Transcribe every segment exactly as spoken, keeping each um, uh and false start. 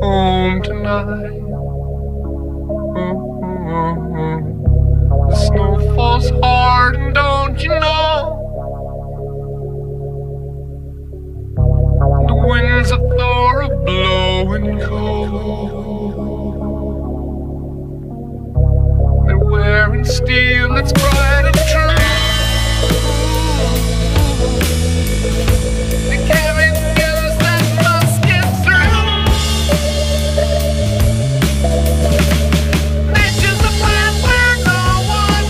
home tonight. Mm-hmm. The snow falls hard, and don't you know? The winds of Thor are blowing cold. They're wearing steel that's bright and true. They carry guns that must get through. Nature's a path where no one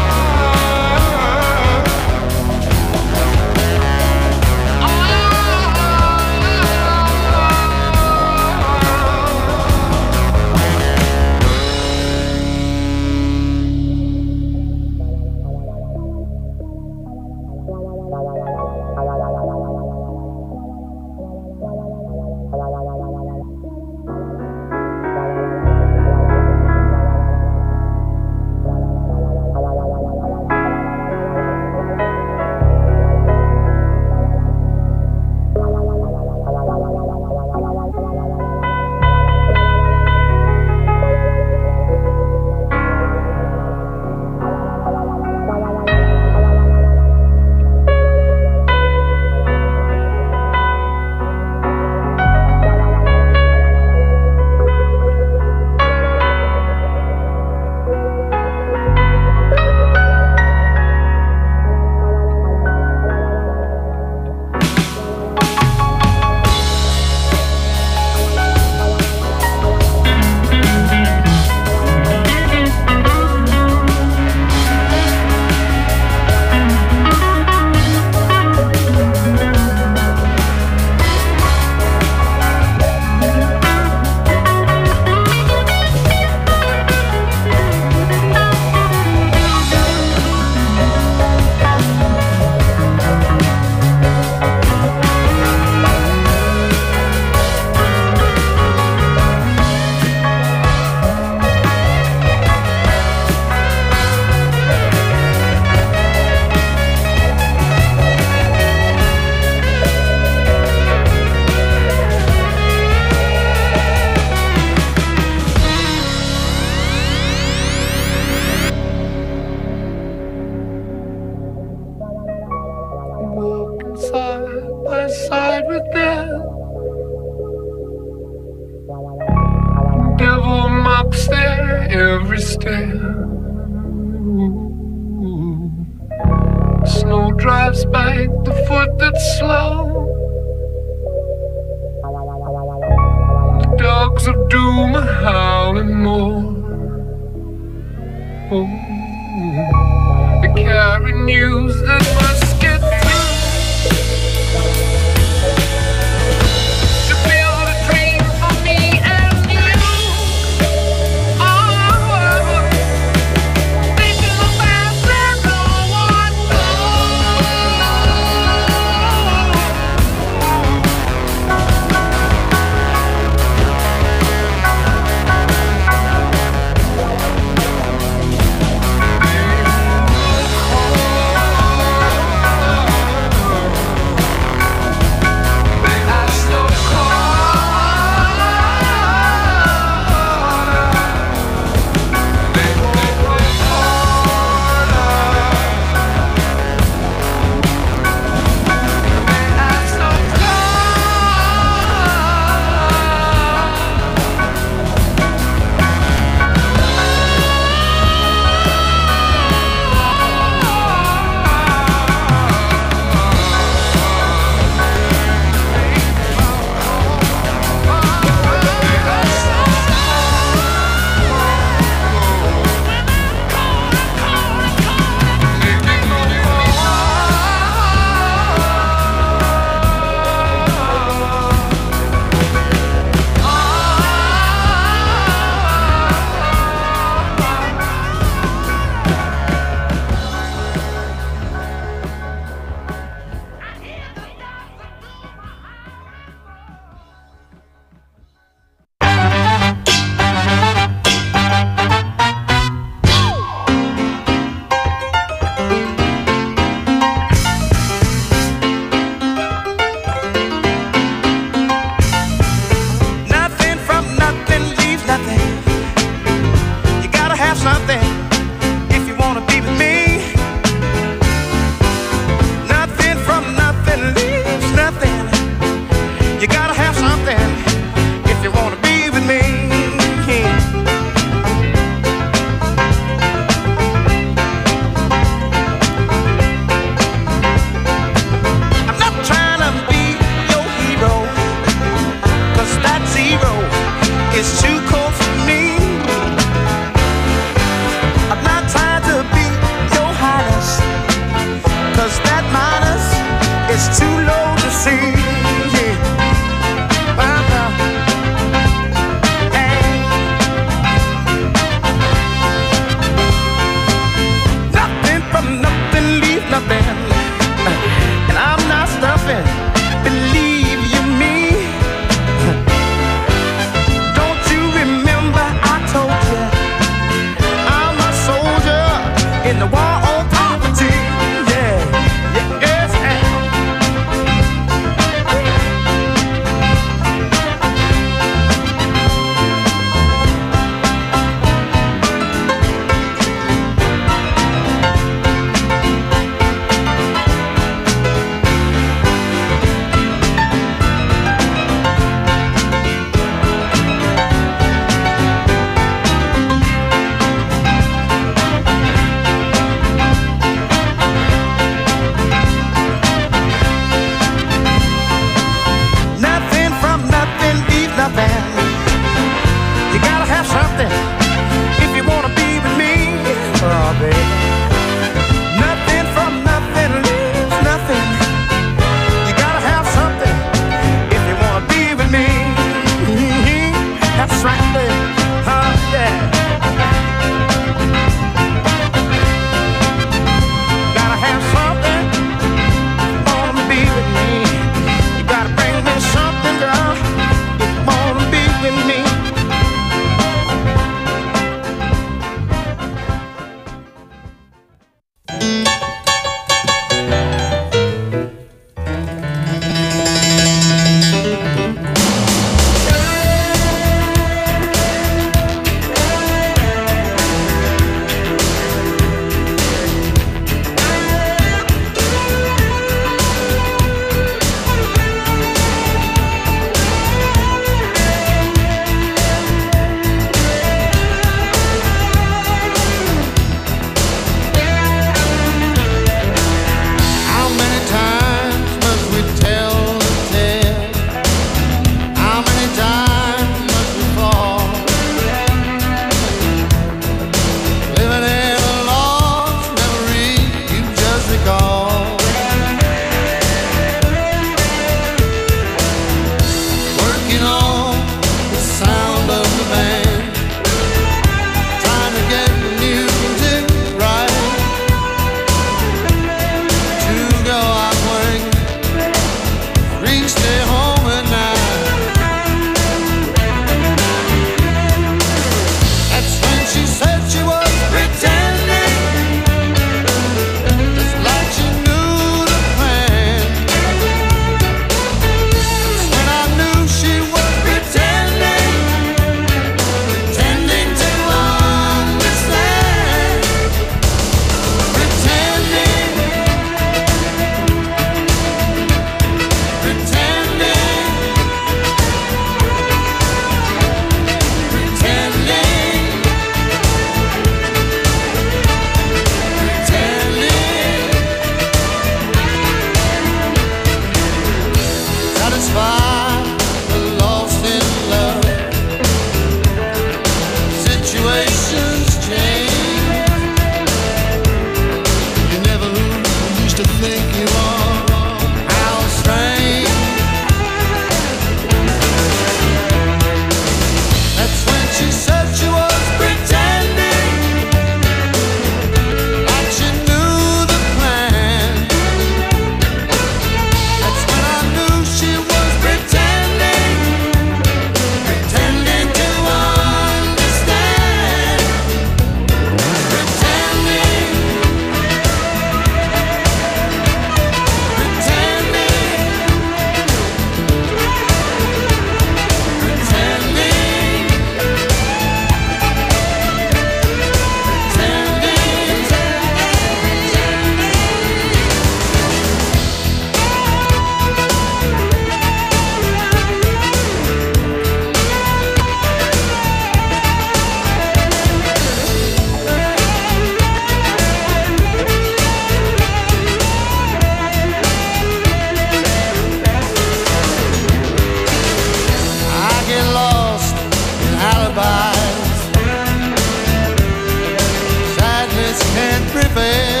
prevail.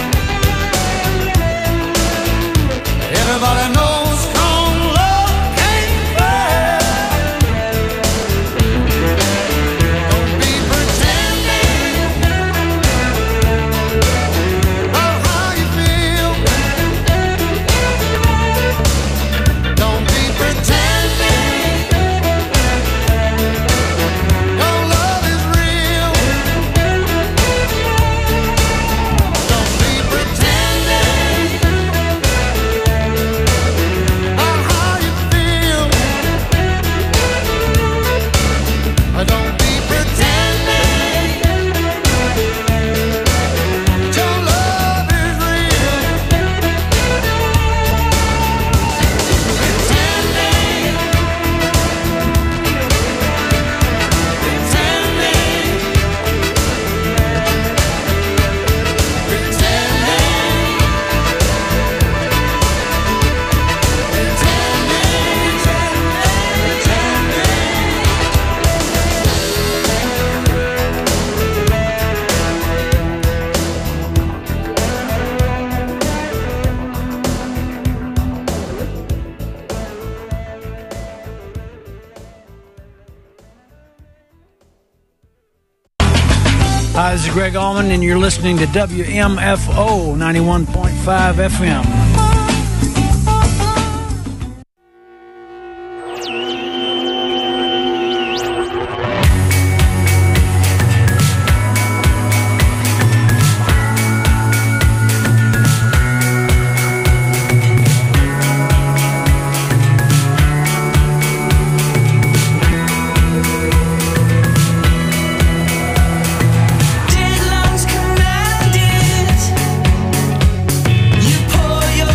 Everybody knows strong love can't fail. Don't be pretending about how you feel. Don't be pretending your love is real. Don't be pretending about how you feel. Don't be pretending your love is real. Pretending, Hi, this is Greg Allman, and you're listening to W M F O ninety-one point five F M. Deadlines commanded. You pour your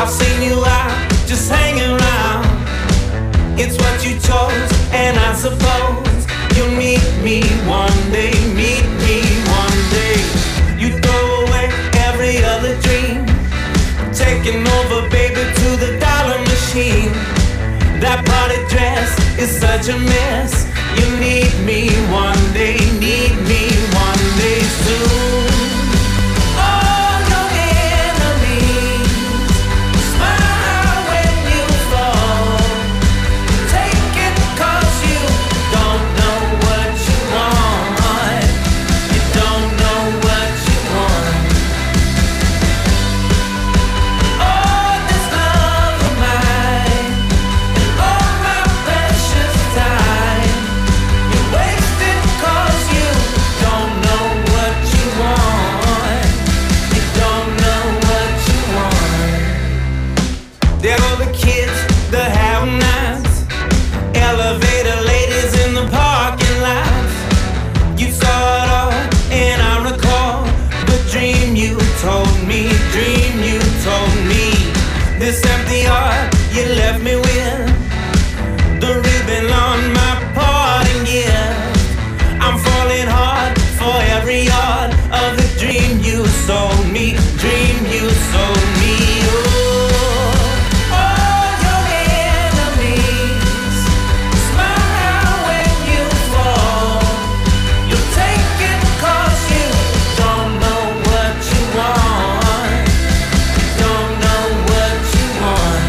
I've seen you out, just hanging around. It's what you chose, and I suppose you'll meet me one day, meet me one day. You throw away every other dream, taking over, baby, to the dollar machine. That party dress is such a mess. You need me one day, need me one day soon. All your enemies smile when you fall. Take it 'cause you don't know what you want. You don't know what you want. Oh, this love of mine, and all my precious time, you waste it 'cause you don't know what you want. You don't know what you want. There go the kids, the have-nots, elevator ladies in the parking lots. You saw it all, and I recall the dream you told me, dream you told me. This empty heart you left me with, the ribbon on my parting gift. I'm falling hard for every yard of the dream you sold me, dream you sold me. Oh, all your enemies smile when you fall. You take it 'cause you don't know what you want. You don't know what you want.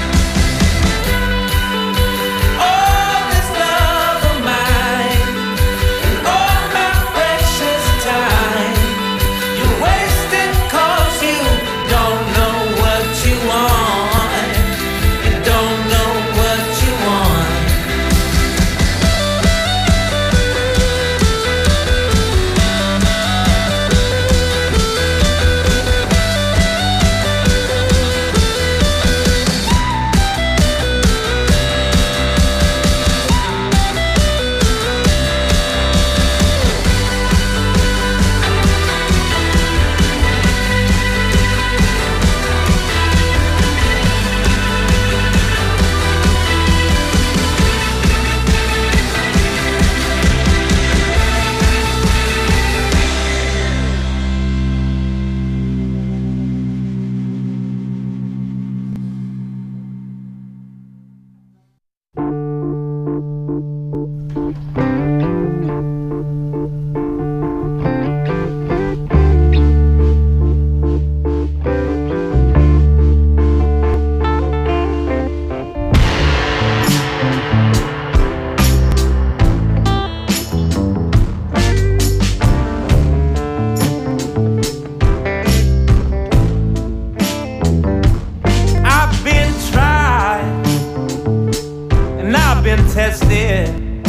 All this love of mine, and all my precious time, you waste it 'cause you don't know what you want. You don't know what you want. I've been tried, and I've been tested.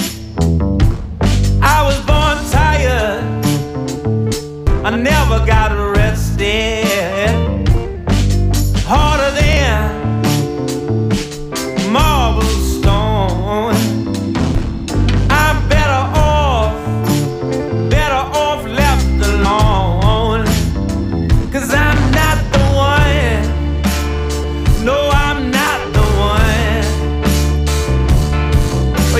I was born tired, I never got arrested. Harder than marble stone. I'm better off, better off left alone. 'Cause I'm not the one. No, I'm not the one.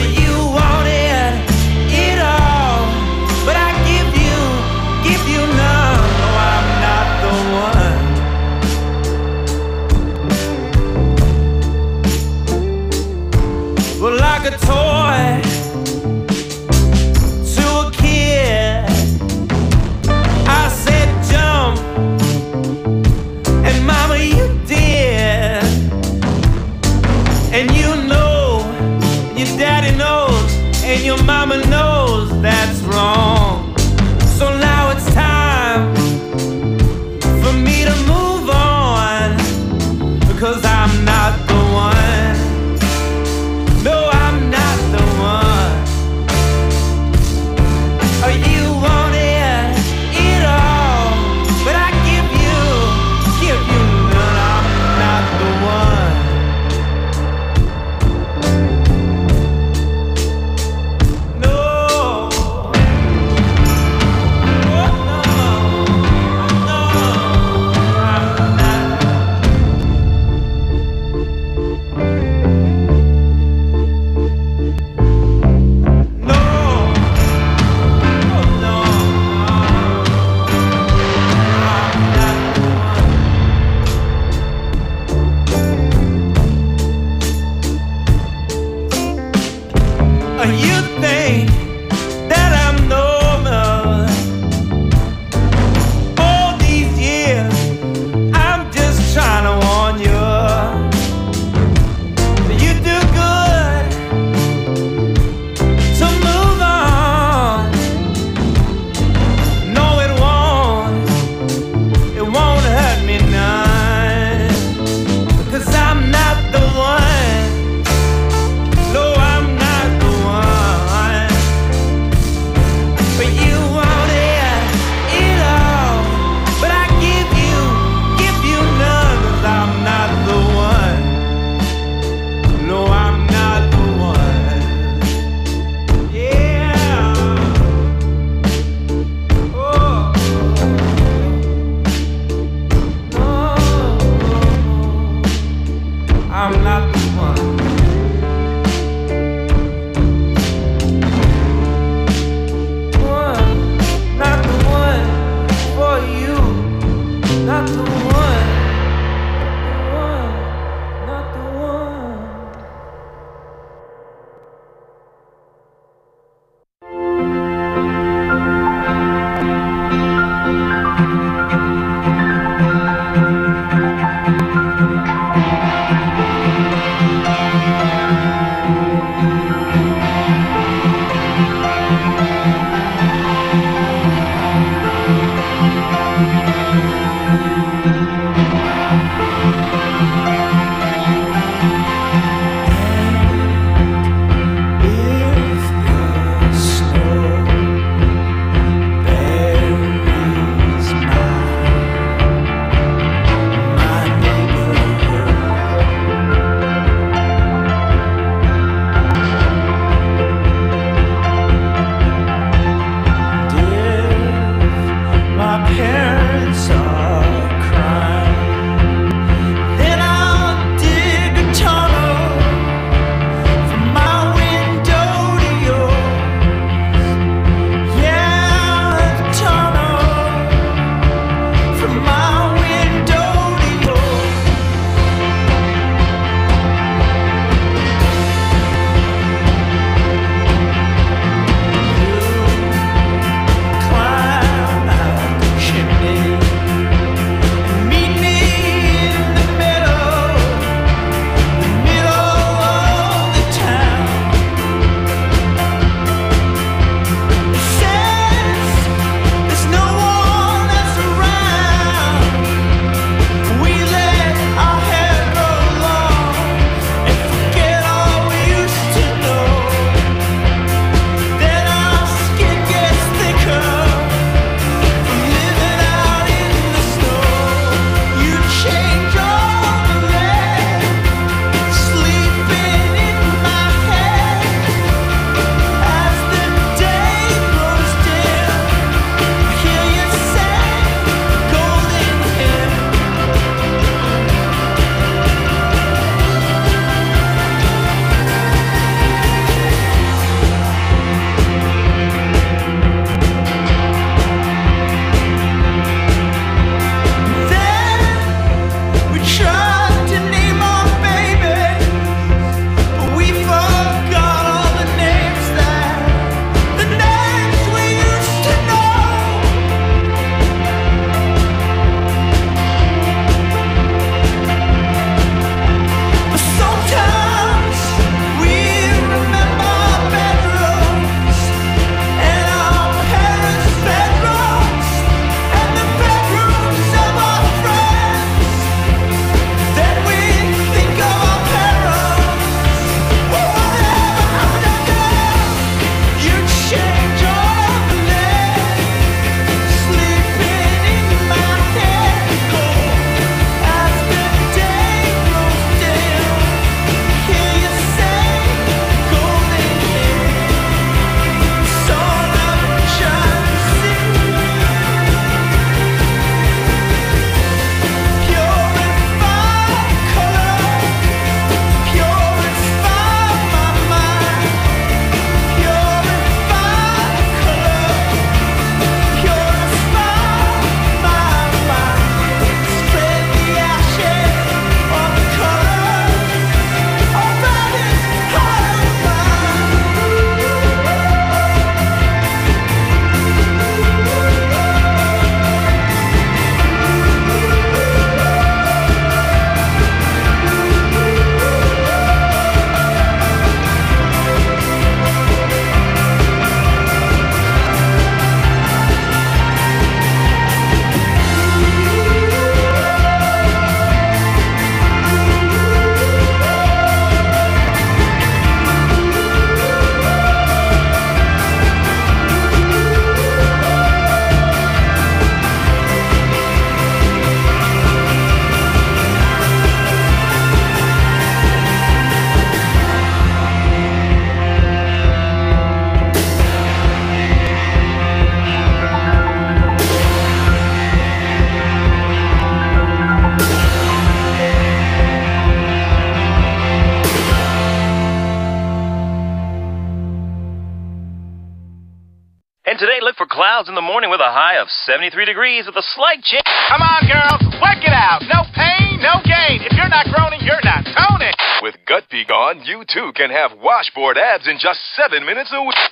And today, look for clouds in the morning with a high of seventy-three degrees with a slight chance. Come on, girls, work it out. No pain, no gain. If you're not groaning, you're not toning. With Gut P Gone, you too can have washboard abs in just seven minutes a week.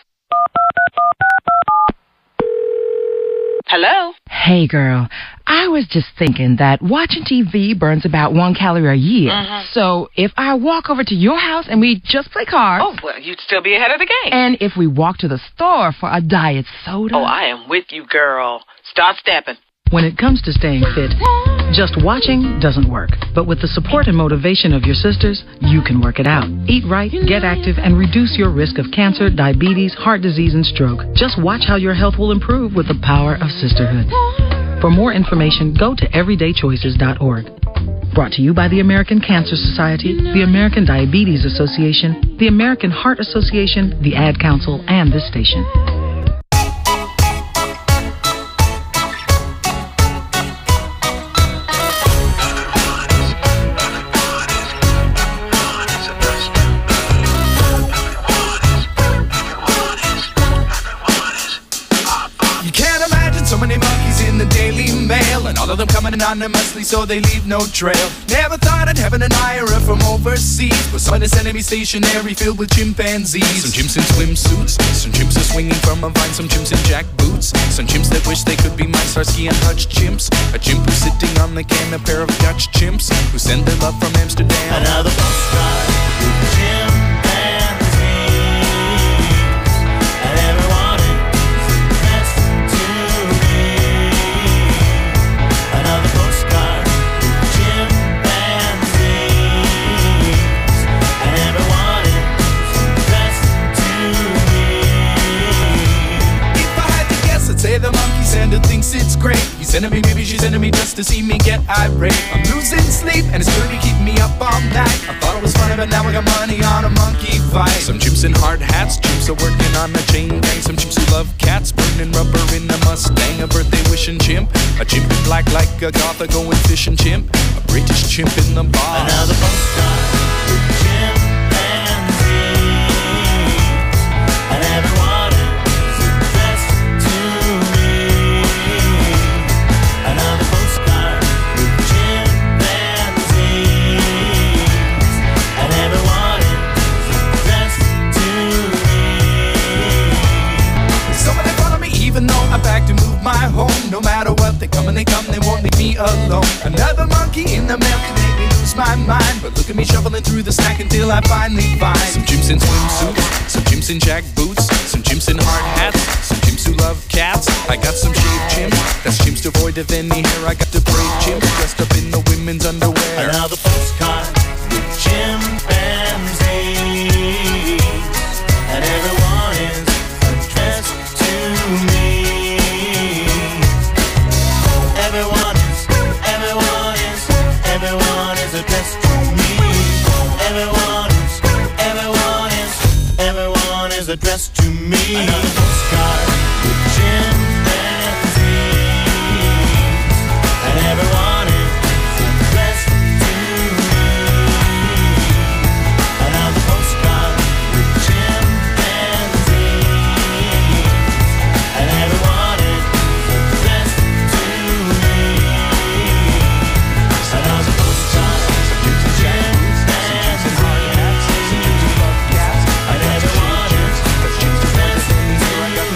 Hello? Hey, girl. I was just thinking that watching T V burns about one calorie a year. Mm-hmm. So if I walk over to your house and we just play cards... Oh, well, you'd still be ahead of the game. And if we walk to the store for a diet soda... Oh, I am with you, girl. Start stepping. When it comes to staying fit, Just watching doesn't work, but with the support and motivation of your sisters, you can work it out. Eat right, get active, and reduce your risk of cancer, diabetes, heart disease, and stroke. Just watch how your health will improve with the power of sisterhood. For more information, go to everyday choices dot org. Brought to you by the American Cancer Society, the American Diabetes Association, the American Heart Association, the Ad Council, and this station. All of them coming anonymously, so they leave no trail. Never thought I'd have an admirer from overseas, but saw this enemy stationary filled with chimpanzees. Some chimps in swimsuits, some chimps are swinging from a vine, some chimps in jackboots, some chimps that wish they could be my Starsky and Hutch chimps. A chimp who's sitting on the can, a pair of Dutch chimps who send their love from Amsterdam. Another postcard with chimpanzees, and everyone is best to me. Another postcard with chimpanzees, and everyone is best to me. If I had to guess, I'd say the monkey Santa thinks it's great. He's sending me, maybe she's sending me just to see me get irate. I'm losing sleep, and it's really keeping me up all night. I thought it was funny, but now I got money on a monkey fight. Some chimps in hard hats, chimps are working on a chain gang. Some chimps who love cats, burning rubber in a Mustang. A birthday wishing chimp, a chimp in black like a goth, a going fishing chimp, a British chimp in the bar. Another postcard with chimpanzees, and everyone is best to me. Another postcard with chimpanzees, and everyone is best to me. Some of them follow me even though I'm back to move my home. No matter what, they come and they come, they won't leave me alone. Another monkey in the mail can make me lose my mind, but look at me shuffling through the snack until I finally find some chimps in swimsuits, some chimps in jack boots, some chimps in hard hats, some chimps who love cats. I got some shaved chimps, that's chimps devoid of any hair. I got the brave chimps dressed up in the women's underwear. Another postcard with chimpanzees, and everyone is addressed to me. Everyone is, everyone is, everyone is addressed to me. Everyone is, everyone is, everyone is addressed to me. Another postcard with chimpanzees, and everyone is addressed to me. Another postcard with chimpanzees, and everyone is addressed to me. Another postcard with chimpanzees, and everyone is addressed to me.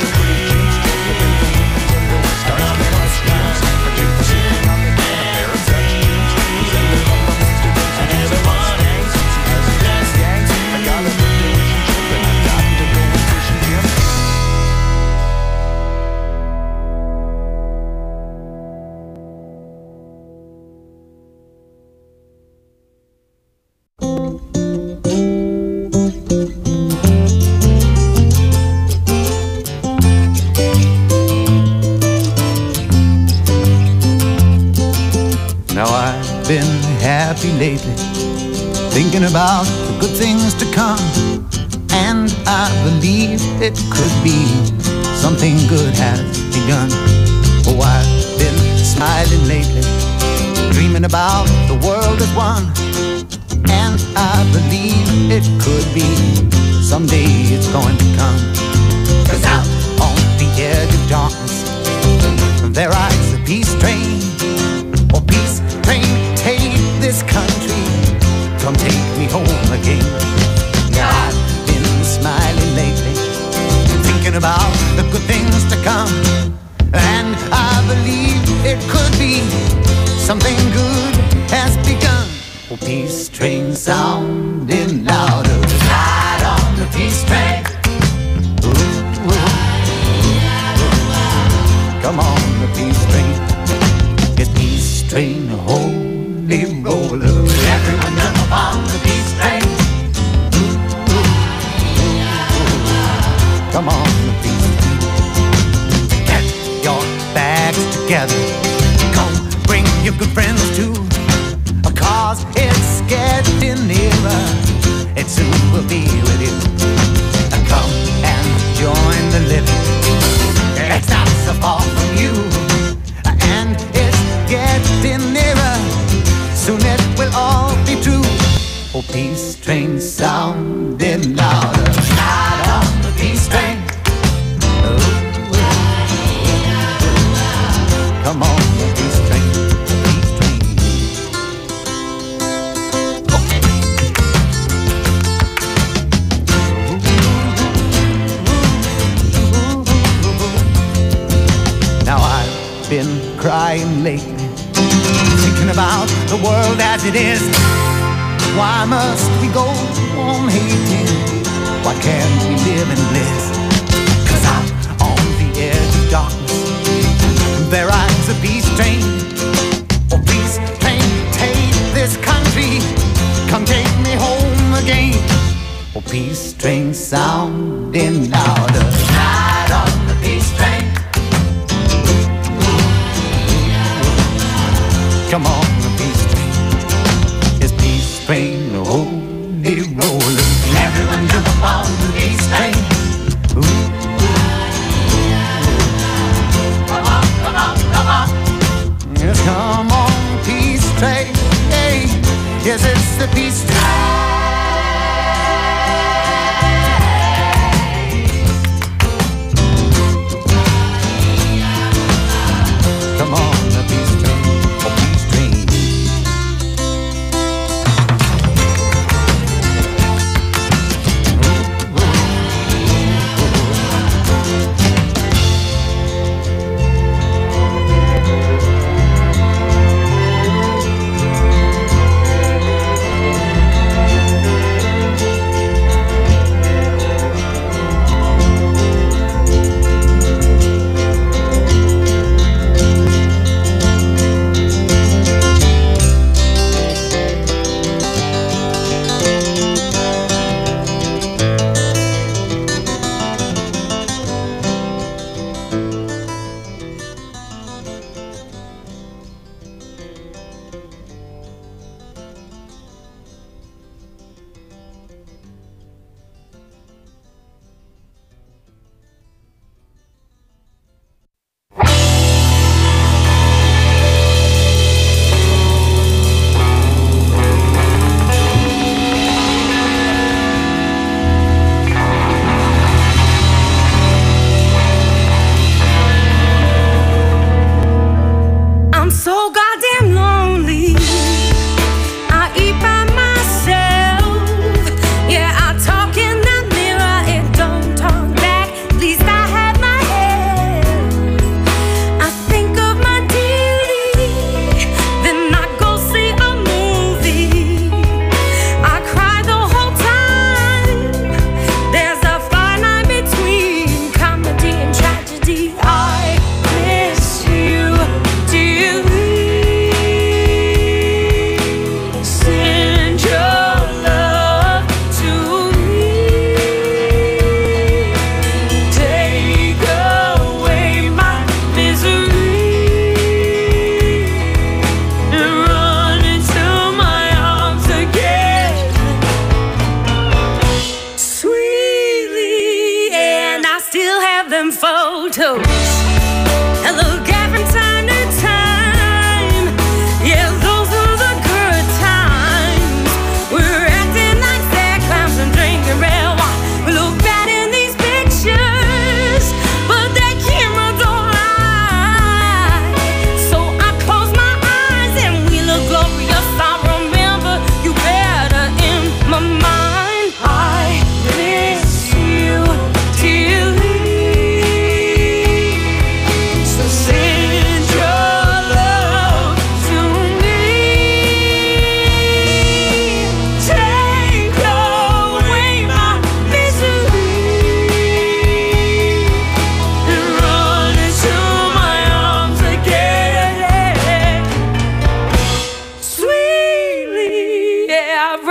Now I've been happy lately, thinking about the good things to come, and I believe it could be something good has begun. Oh, I've been smiling lately, dreaming about the world as one, and I believe it could be someday it's going to come. 'Cause out on the edge of darkness there rides the peace train. Oh, peace train, take this country, come take me home again. Now I've been smiling lately, thinking about the good things to come, and I believe it could be something good has begun. Oh, peace train sounding louder, ride on the peace train. Ooh, ooh, ooh. Come on, the peace train. Yes, peace train, oh. holy roller. Everyone jump on the peace train. Come on, the peace train. Get your bags together. Come, bring your good friends too. Cause it's getting nearer. It soon will be with you. Come and join the living. It's not so far from you. And it's getting nearer. Soon it will all be true. Oh, peace train sounding louder. Ride on the peace train. Oh, come on, the peace train. Been crying lately, thinking about the world as it is. Why must we go on hating? Why can't we live in bliss? Cause out on the edge of darkness there rides a peace train. Oh, peace train, take this country, come take me home again. Oh, peace train sounding louder. Ride on the peace train. Come on, the peace train. It's peace train, the holy roller. Everyone jump on the peace train. Ooh. Come on, come on, come on. Yes, come on, peace train. Hey, yes, it's the peace train. Come on, the peace train.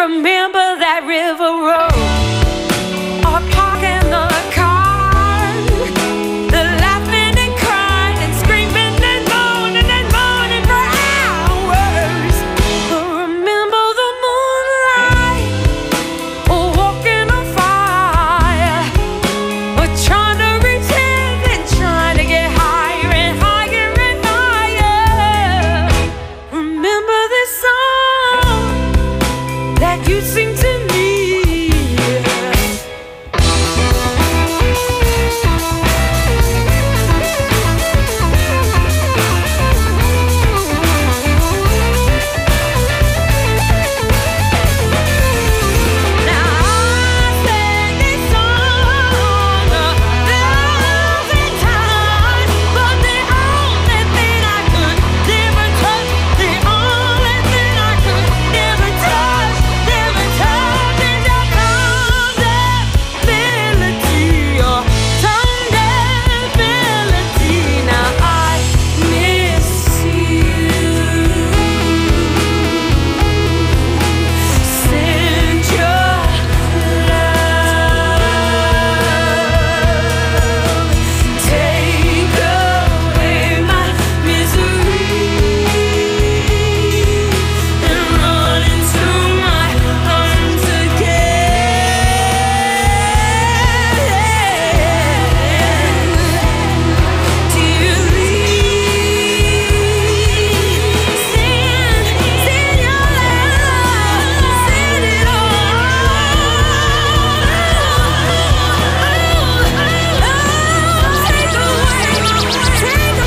remember that river road, or parking the car, the laughing and crying and screaming and moaning and moaning for hours. Remember the moonlight, or walking on fire, or trying to reach heaven, trying to get higher and higher and higher. Remember this song that you sing to me. Now I sang this song a thousand times, but the only thing I could never touch, the only thing I could never touch, never touch is your tongue melody, your tongue melody. Now I miss you. Send your love, take away my misery, and run into my arms again. Dearly, send, send your love, send it all. Take away, take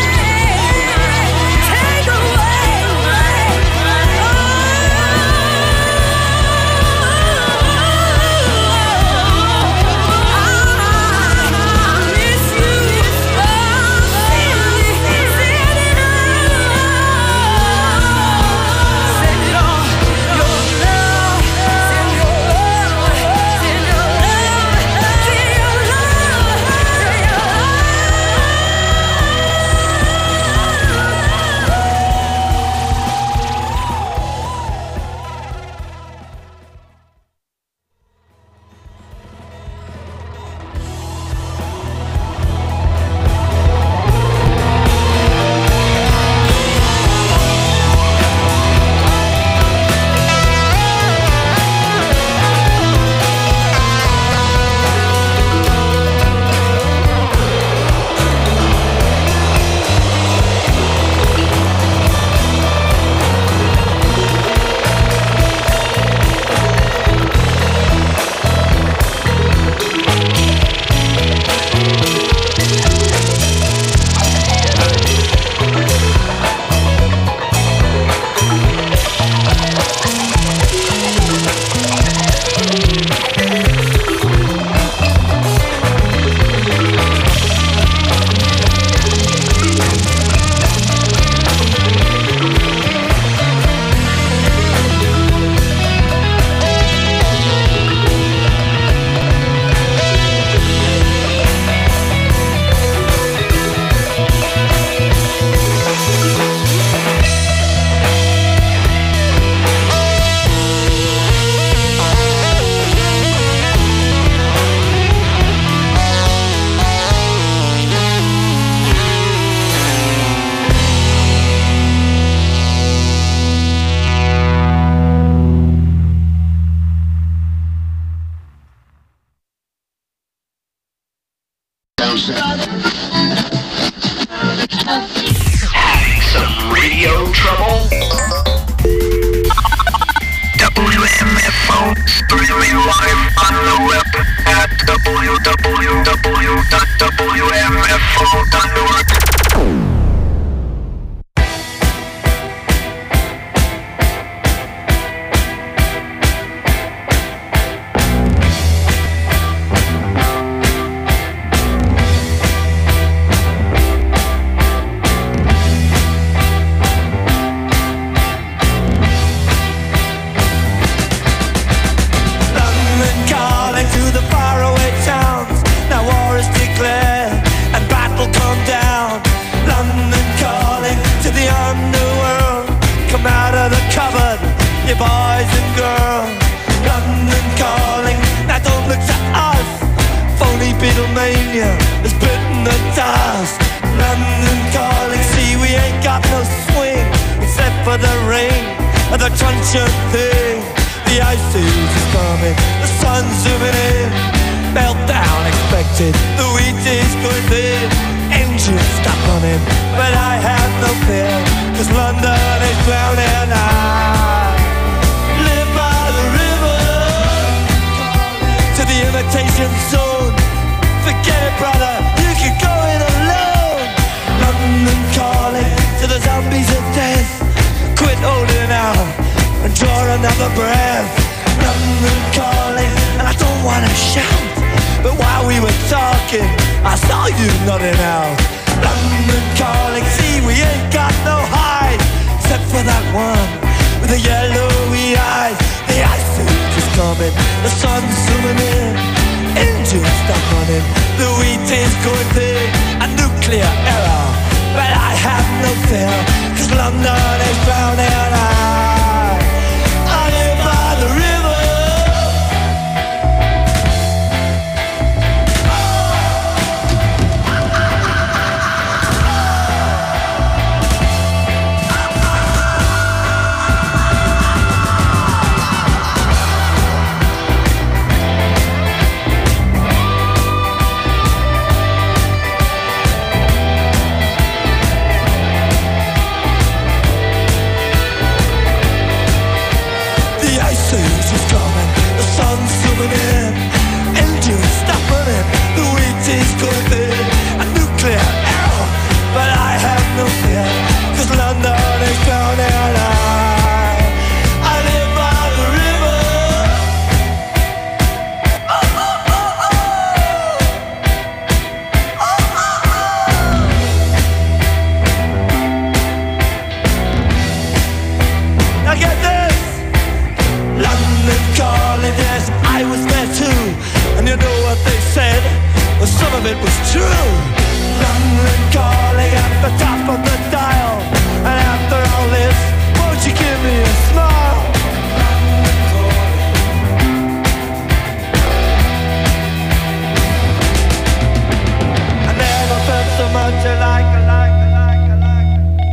Some radio trouble? W M F O, streaming live on the web at w w w dot w m f o dot org. Come out of the cupboard, you boys and girls. London calling, now don't look to us. Phony Beatlemania has bitten the dust. London calling, see we ain't got no swing except for the rain and the truncheon thing. The ice age is coming, the sun's zooming in. Meltdown expected, the wheat is going thin. Engines stop running, but I have no fear, cause London is drowning. I live by the river, to the imitation zone. Forget it, brother, you can go it alone. London calling to the zombies of death. Quit holding out and draw another breath. London calling, and I don't wanna shout, but while we were talking, I saw you nodding out. London calling, see we ain't got no hide, except for that one with the yellowy eyes. The ice age is coming, the sun's zooming in. Engines stop running, the wheat is going big. A nuclear error, but I have no fear, cause London is drowning. I, I live by the river. It was true. London calling at the top of the dial, and after all this, won't you give me a smile? I never felt so much alike, alike, alike, alike.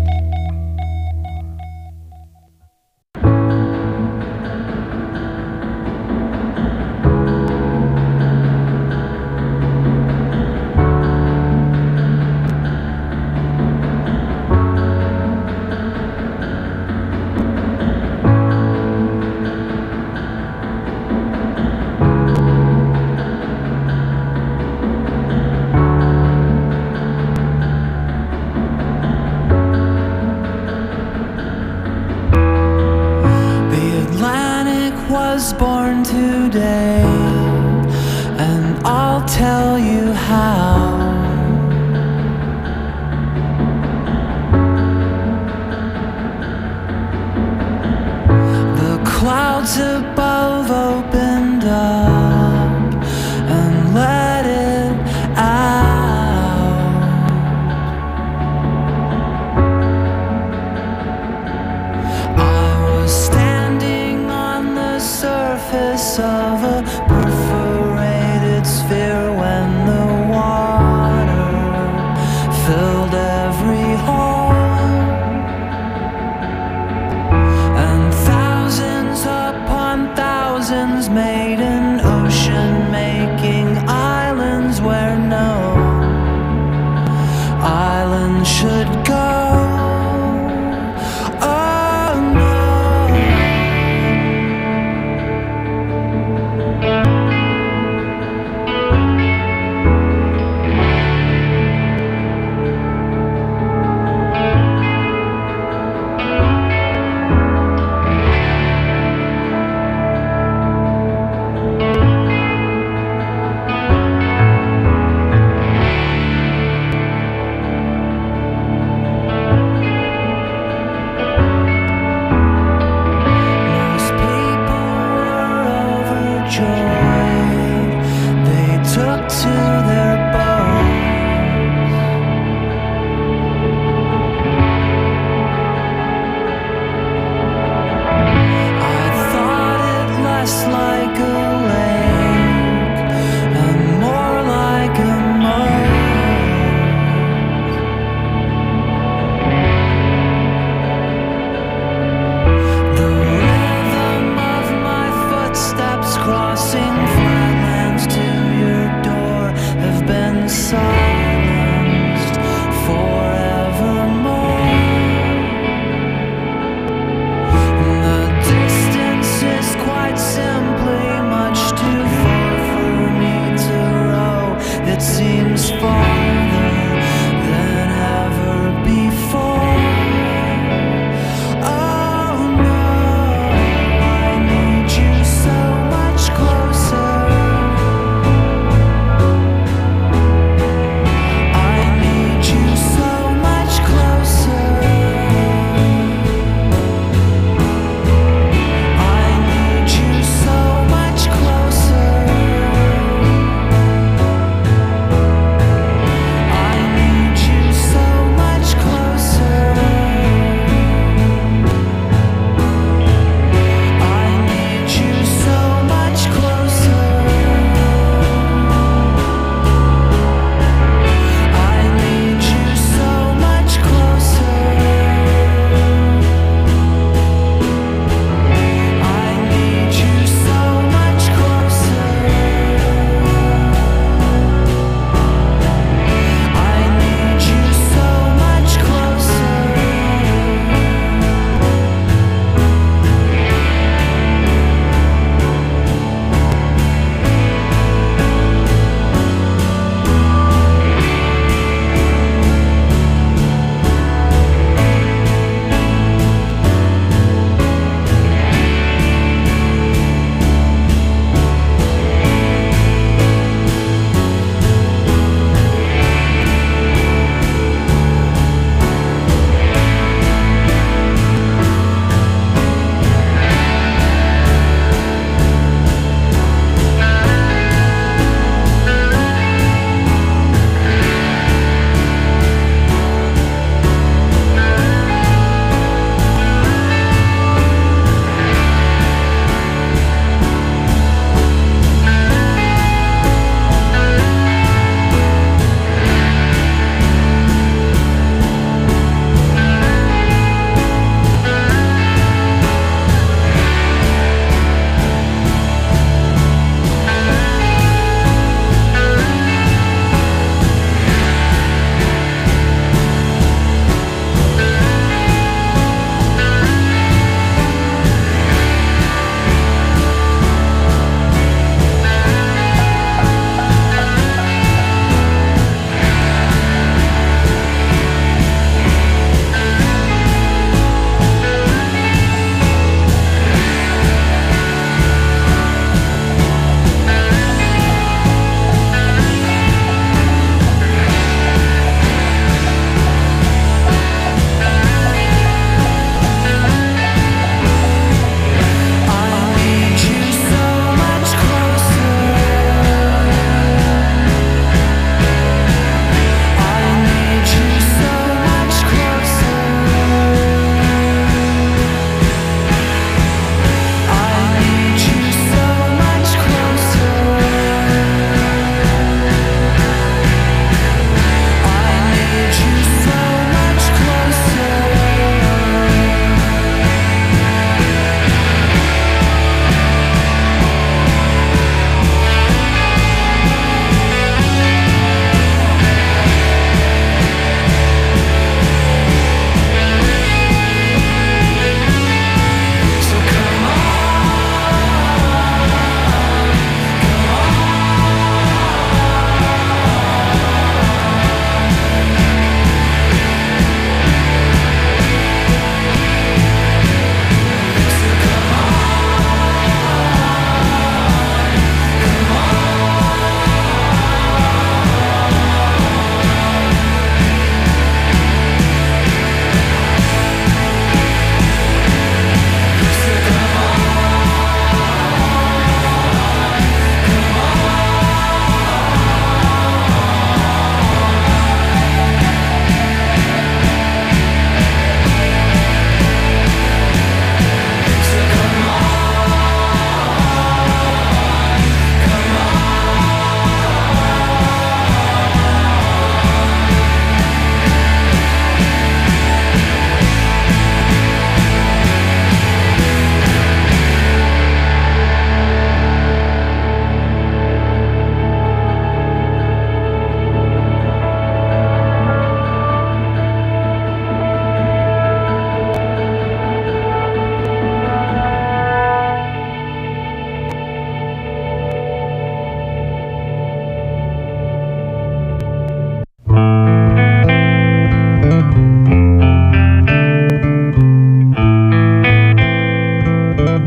Born today, and I'll tell you how. The clouds above opened up and let it out. I was standing on the surface of a perforated sphere when less like a lake and more like a moat. The rhythm of my footsteps crossing flatlands to your door have been silenced forevermore. The distance is quite simply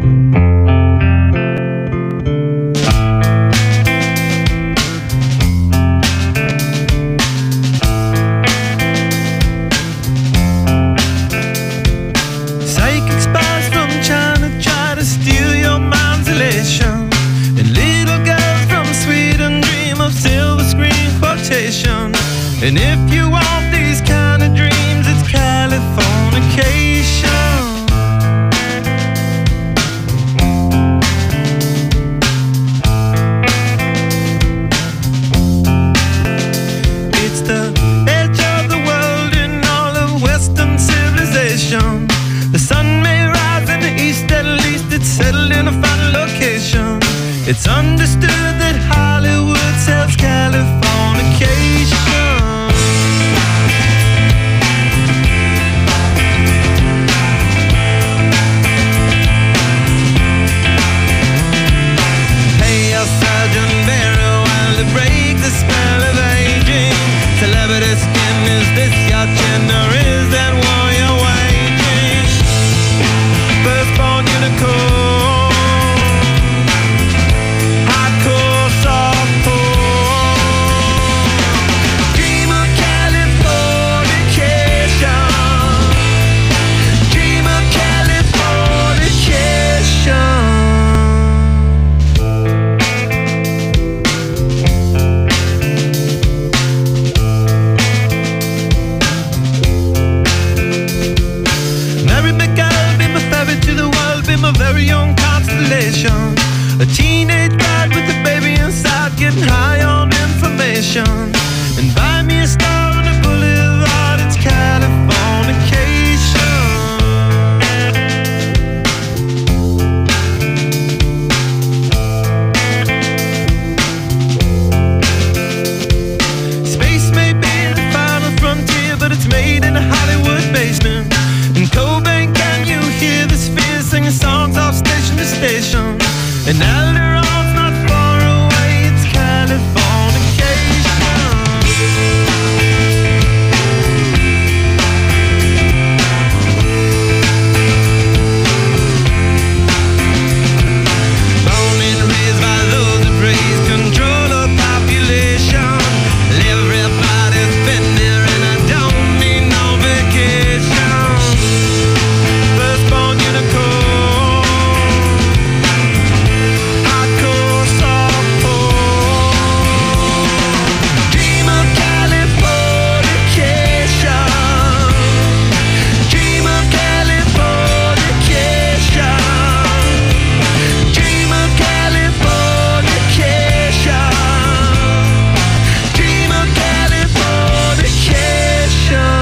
And if you want these kind of dreams, it's Californication. It's the edge of the world in all of Western civilization. The sun may rise in the east, at least it's settled in a final location. It's understood that Hollywood sells Californication. Break the spell of aging. Celebrity skin, is this your chin or is that war you're waging? Firstborn unicorn, hardcore softcore. Dream of Californication. Dream of Californication. A very young constellation, a teenage bride with a baby inside, getting high on information. And buy me a star on the boulevard, it's Californication. Space may be the final frontier, but it's made in a Hollywood basement. In Cobain, can you hear the spheres singing songs off station to station? And Alderon's not far away, it's Californication. Born and raised by those that praise control of population. Everybody's been there and I don't need no vacation. Firstborn unicorn, hardcore softcore. Dream of Californication. Dream of Californication. Dream of Californication. Dream of Californication.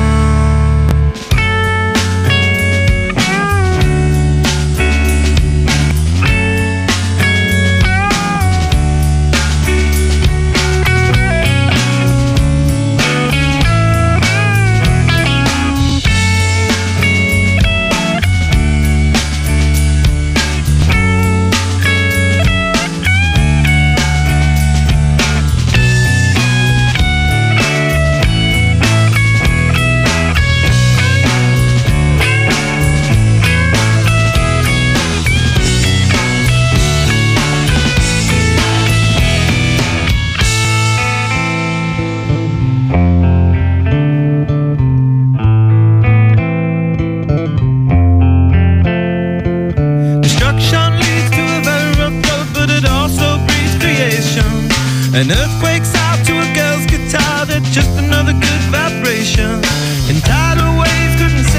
Destruction leads to a very rough road, but it also breeds creation. An earthquake's out to a girl's guitar, that's just another good vibration.